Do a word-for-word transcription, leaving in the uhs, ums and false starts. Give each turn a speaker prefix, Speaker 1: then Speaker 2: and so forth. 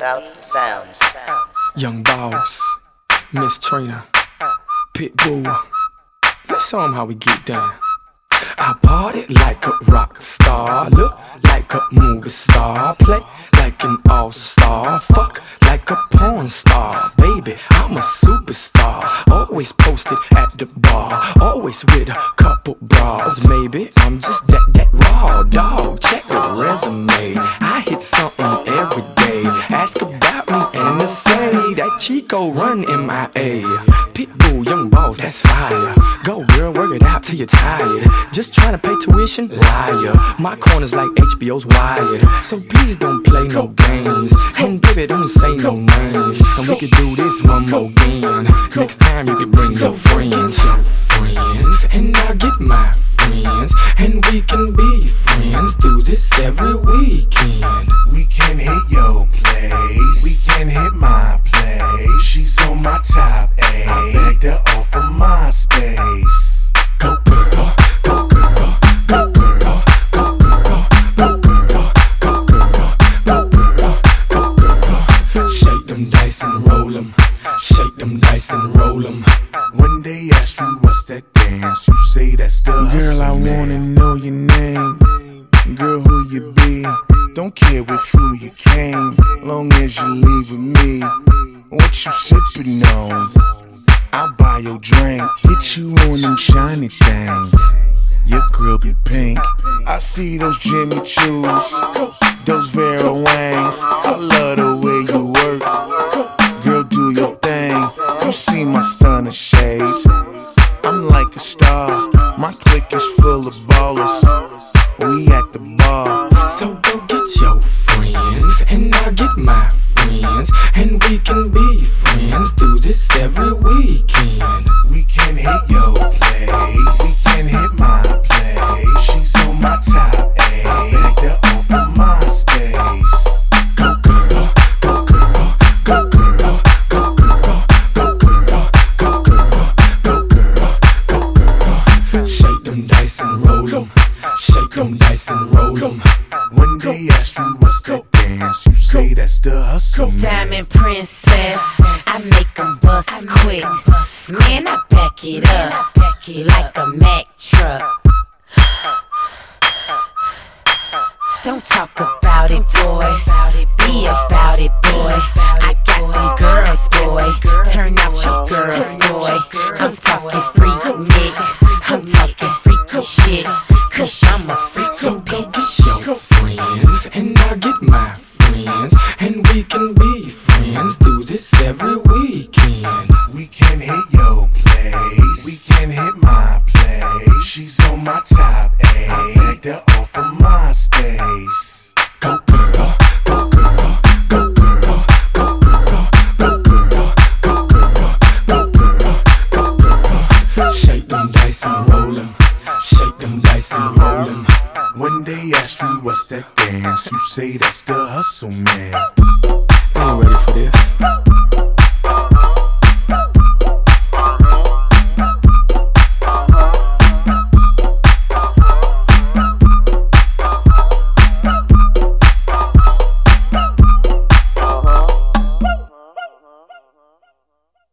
Speaker 1: South Sounds.
Speaker 2: Young Boss, Miss Trina, Pitbull. Let's show 'em how we get down. I party like a rock star, look like a movie star, play like an all-star, fuck like a porn star. Baby, I'm a superstar, always posted at the bar, always with a couple bras. Maybe I'm just that, that raw dog, check the resume. I hit something every day, ask about me and they say that Chico run M I A. Pitbull, Young Boss, that's fire. Go girl, work it out till you're tired. Just trying to pay tuition? Liar. My corner's like H B O's Wired. So please don't play no games. And baby, don't say no names. And we can do this one more again. Next time you can bring your friends. Your friends. And I'll get my friends. And we can be friends. Do this every weekend.
Speaker 3: We can hit your place. We can hit my place. She's on my top A. I begged her off of MySpace.
Speaker 2: Go girl, go girl, go girl, go girl, go girl, go girl, go girl, go girl. Shake them dice and roll 'em. Shake them dice and roll 'em.
Speaker 3: When they ask you what's that dance, you say that's the hustle. Girl, I wanna know your name. Girl, who you be? Don't care with who you came, long as you leave with me. What you sippin' on? I'll buy your drink, get you on them shiny things. Your girl be pink. I see those Jimmy Choos, those Vera Wangs. I love the way you work. Girl, do your thing. You see my stunner shades. I'm like a star. My clique is full of ballers. We at the bar.
Speaker 2: So go get your friends, and I'll get my friends, and we can be friends. Do this every weekend.
Speaker 3: We can hit your place. We can hit my place. She's on my top A. I begged her off of MySpace.
Speaker 2: Go girl, go girl, go girl, go girl, go girl, go girl, go girl, go girl. Shake them dice and roll 'em. Shake them dice and roll 'em.
Speaker 3: When they ask you what's that dance, you say that's the hustle.
Speaker 4: Diamond princess, I make 'em bust quick. Man, I back it up like a Mack truck. Don't talk about it, boy. Be about it, boy. I got them girls, boy. Turn out your girls, boy. I'm talking freak Nick. I'm talking freaky shit. Cause I'm a freak.
Speaker 2: So go get your friends, and I'll get my friends, and we can be friends. Do this every weekend.
Speaker 3: We can hit your place. We can hit my place. She's on my top A. I begged her off of MySpace.
Speaker 2: Go girl, go girl, go girl, go girl, go girl, go girl, go girl, go girl. Shake them dice and roll 'em. Shake them dice and roll 'em.
Speaker 3: When they ask you what's that dance, you say that's the hustle, man.
Speaker 2: I ain't ready for this.